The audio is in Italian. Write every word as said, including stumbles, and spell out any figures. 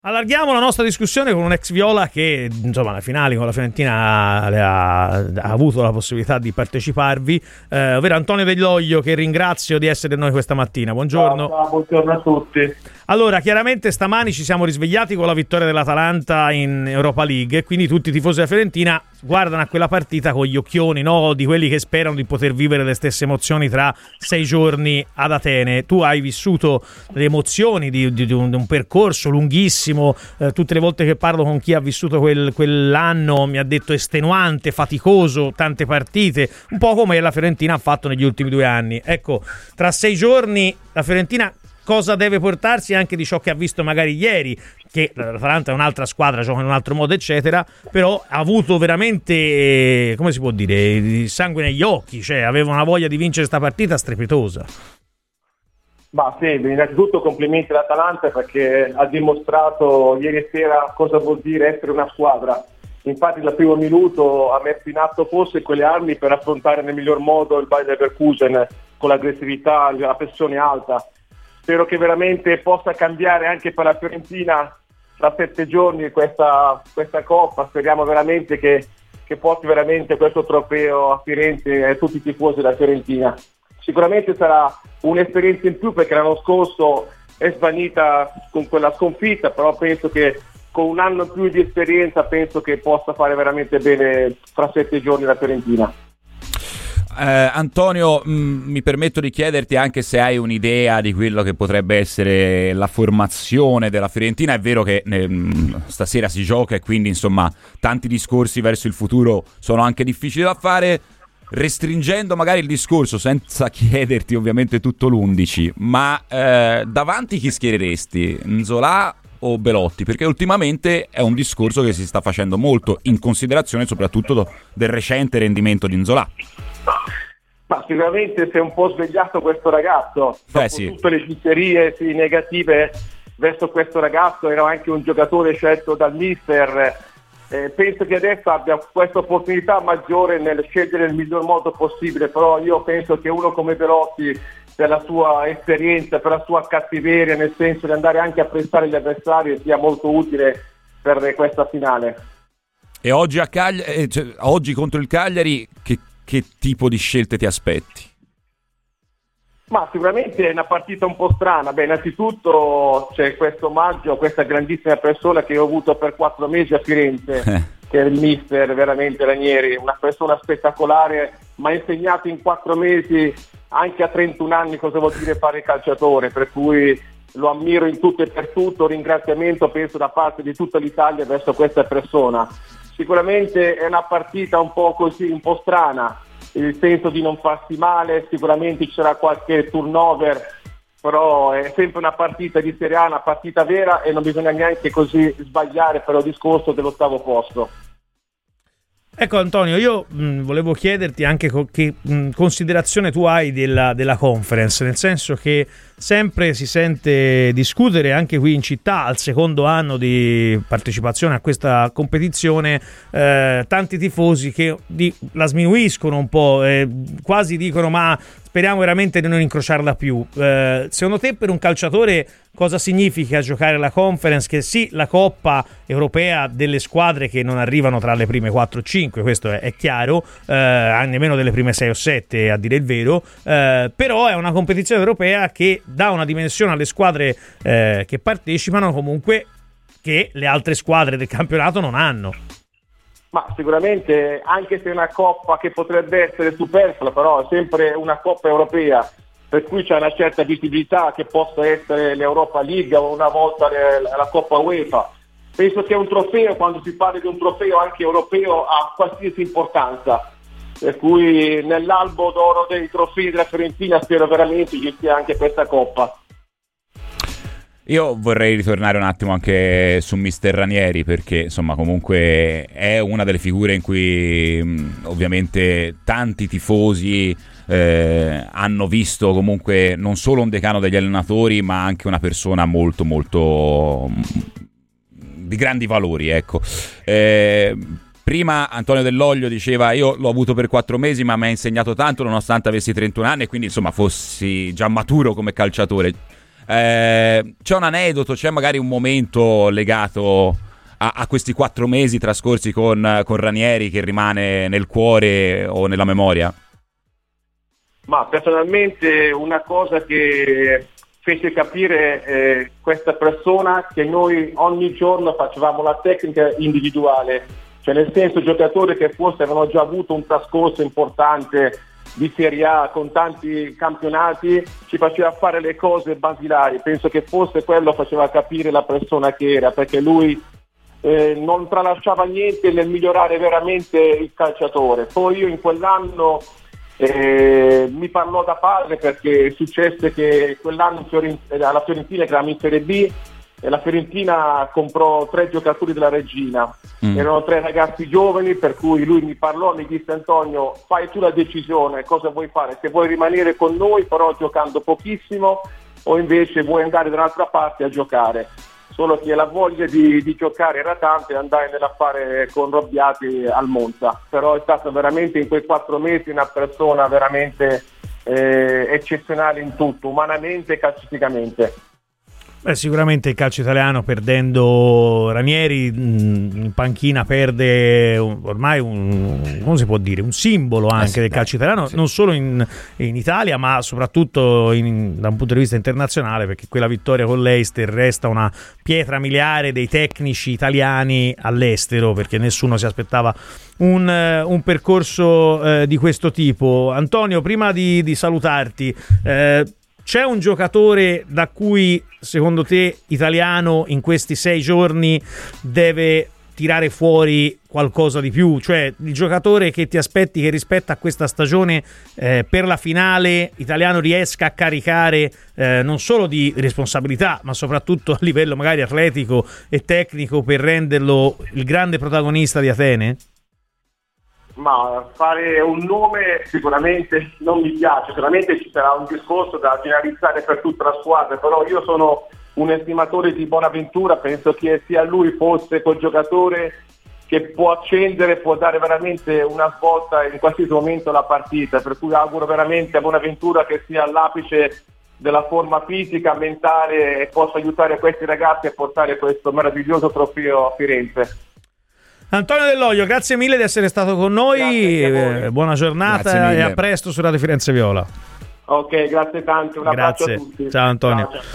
Allarghiamo la nostra discussione con un ex Viola che, insomma, alle finali con la Fiorentina ha, ha avuto la possibilità di parteciparvi, eh, ovvero Antonio Dell'Oglio, che ringrazio di essere con noi questa mattina. Buongiorno. Ciao, ciao, buongiorno a tutti. Allora, chiaramente stamani ci siamo risvegliati con la vittoria dell'Atalanta in Europa League e quindi tutti i tifosi della Fiorentina guardano a quella partita con gli occhioni, no? Di quelli che sperano di poter vivere le stesse emozioni tra sei giorni ad Atene. Tu hai vissuto le emozioni di, di, di, un, di un percorso lunghissimo, eh, tutte le volte che parlo con chi ha vissuto quel, quell'anno mi ha detto estenuante, faticoso, tante partite, un po' come la Fiorentina ha fatto negli ultimi due anni. Ecco, tra sei giorni la Fiorentina cosa deve portarsi anche di ciò che ha visto magari ieri, che l'Atalanta è un'altra squadra, gioca in un altro modo eccetera, però ha avuto veramente, come si può dire, il sangue negli occhi, cioè aveva una voglia di vincere questa partita strepitosa. Ma sì, innanzitutto complimenti all'Atalanta perché ha dimostrato ieri sera cosa vuol dire essere una squadra. Infatti dal primo minuto ha messo in atto forse quelle armi per affrontare nel miglior modo il Bayer Leverkusen con l'aggressività, la pressione alta. Spero che veramente possa cambiare anche per la Fiorentina tra sette giorni questa, questa Coppa. Speriamo veramente che, che porti veramente questo trofeo a Firenze e a tutti i tifosi della Fiorentina. Sicuramente sarà un'esperienza in più perché l'anno scorso è svanita con quella sconfitta, però penso che con un anno in più di esperienza penso che possa fare veramente bene fra sette giorni la Fiorentina. Eh, Antonio, mh, mi permetto di chiederti anche se hai un'idea di quello che potrebbe essere la formazione della Fiorentina. È vero che eh, stasera si gioca e quindi insomma tanti discorsi verso il futuro sono anche difficili da fare, restringendo magari il discorso senza chiederti ovviamente tutto l'undici, ma eh, davanti chi schiereresti? Nzola o Belotti? Perché ultimamente è un discorso che si sta facendo molto in considerazione soprattutto del recente rendimento di Nzola. Ma sicuramente si è un po' svegliato questo ragazzo, dopo eh sì. tutte le dicerie sì, negative verso questo ragazzo. Era anche un giocatore scelto dal mister, eh, penso che adesso abbia questa opportunità maggiore nel scegliere il miglior modo possibile, però io penso che uno come Belotti, per la sua esperienza, per la sua cattiveria, nel senso di andare anche a pressare gli avversari, sia molto utile per questa finale. E oggi a Cagliari, cioè, oggi contro il Cagliari che Che tipo di scelte ti aspetti? Ma sicuramente è una partita un po' strana. Beh, innanzitutto c'è questo omaggio a questa grandissima persona che ho avuto per quattro mesi a Firenze, eh. che è il mister veramente Ranieri, una persona spettacolare, mi ha insegnato in quattro mesi, anche a trentuno anni, cosa vuol dire fare calciatore, per cui lo ammiro in tutto e per tutto. Ringraziamento penso da parte di tutta l'Italia verso questa persona. Sicuramente è una partita un po' così, un po' strana, il senso di non farsi male, sicuramente ci sarà qualche turnover, però è sempre una partita di Serie A, una partita vera e non bisogna neanche così sbagliare per il discorso dell'ottavo posto. Ecco Antonio, io mh, volevo chiederti anche co- che mh, considerazione tu hai della, della conference, nel senso che sempre si sente discutere anche qui in città al secondo anno di partecipazione a questa competizione, eh, tanti tifosi che di, la sminuiscono un po', eh, quasi dicono ma speriamo veramente di non incrociarla più. Eh, secondo te per un calciatore cosa significa giocare la conference? Che sì, la Coppa Europea delle squadre che non arrivano tra le prime quattro o cinque, questo è, è chiaro, eh, nemmeno delle prime sei o sette a dire il vero, eh, però è una competizione europea che dà una dimensione alle squadre eh, che partecipano comunque che le altre squadre del campionato non hanno. Ma sicuramente, anche se è una coppa che potrebbe essere superflua, però è sempre una coppa europea, per cui c'è una certa visibilità che possa essere l'Europa League o una volta la Coppa UEFA. Penso che un trofeo, quando si parla di un trofeo anche europeo, ha qualsiasi importanza, per cui nell'albo d'oro dei trofei della Fiorentina spero veramente ci sia anche questa coppa. Io vorrei ritornare un attimo anche su mister Ranieri, perché insomma comunque è una delle figure in cui mh, ovviamente tanti tifosi eh, hanno visto comunque non solo un decano degli allenatori ma anche una persona molto molto mh, di grandi valori, ecco. Eh, prima Antonio Dell'Oglio diceva io l'ho avuto per quattro mesi ma mi ha insegnato tanto nonostante avessi trentuno anni e quindi insomma fossi già maturo come calciatore. Eh, c'è un aneddoto, c'è magari un momento legato a, a questi quattro mesi trascorsi con, con Ranieri che rimane nel cuore o nella memoria? Ma personalmente una cosa che fece capire eh, questa persona, che noi ogni giorno facevamo la tecnica individuale, cioè nel senso giocatori che forse avevano già avuto un trascorso importante di Serie A con tanti campionati, ci faceva fare le cose basilari. Penso che forse quello faceva capire la persona che era, perché lui eh, non tralasciava niente nel migliorare veramente il calciatore. Poi io in quell'anno Eh, mi parlò da padre, perché successe che quell'anno alla Fiorentina, che eravamo in Serie B, e la Fiorentina comprò tre giocatori della Regina. Mm. Erano tre ragazzi giovani, per cui lui mi parlò, mi disse: Antonio, fai tu la decisione, cosa vuoi fare, se vuoi rimanere con noi però giocando pochissimo, o invece vuoi andare da un'altra parte a giocare. Solo che la voglia di, di giocare era tanta e andai nell'affare con Robbiati al Monza. Però è stato veramente in quei quattro mesi una persona veramente eh, eccezionale in tutto, umanamente e calcisticamente. Beh, sicuramente il calcio italiano, perdendo Ranieri in panchina, perde ormai un, come si può dire, un simbolo anche eh sì, del beh, calcio italiano, sì. Non solo in, in Italia, ma soprattutto in, da un punto di vista internazionale, perché quella vittoria con l'Eister resta una pietra miliare dei tecnici italiani all'estero, perché nessuno si aspettava un, un percorso eh, di questo tipo. Antonio, prima di, di salutarti, eh, c'è un giocatore da cui, secondo te, italiano, in questi sei giorni deve tirare fuori qualcosa di più? Cioè, il giocatore che ti aspetti che rispetto a questa stagione eh, per la finale italiano riesca a caricare eh, non solo di responsabilità, ma soprattutto a livello magari atletico e tecnico, per renderlo il grande protagonista di Atene? Ma fare un nome sicuramente non mi piace, sicuramente ci sarà un discorso da finalizzare per tutta la squadra, però io sono un estimatore di Bonaventura, penso che sia lui forse quel giocatore che può accendere, può dare veramente una svolta in qualsiasi momento alla partita, per cui auguro veramente a Bonaventura che sia all'apice della forma fisica, mentale, e possa aiutare questi ragazzi a portare questo meraviglioso trofeo a Firenze. Antonio Dell'Olio, grazie mille di essere stato con noi, eh, buona giornata e a presto su Radio Firenze Viola. Ok, grazie tanto, un abbraccio grazie. A tutti. Ciao Antonio. Ciao, ciao.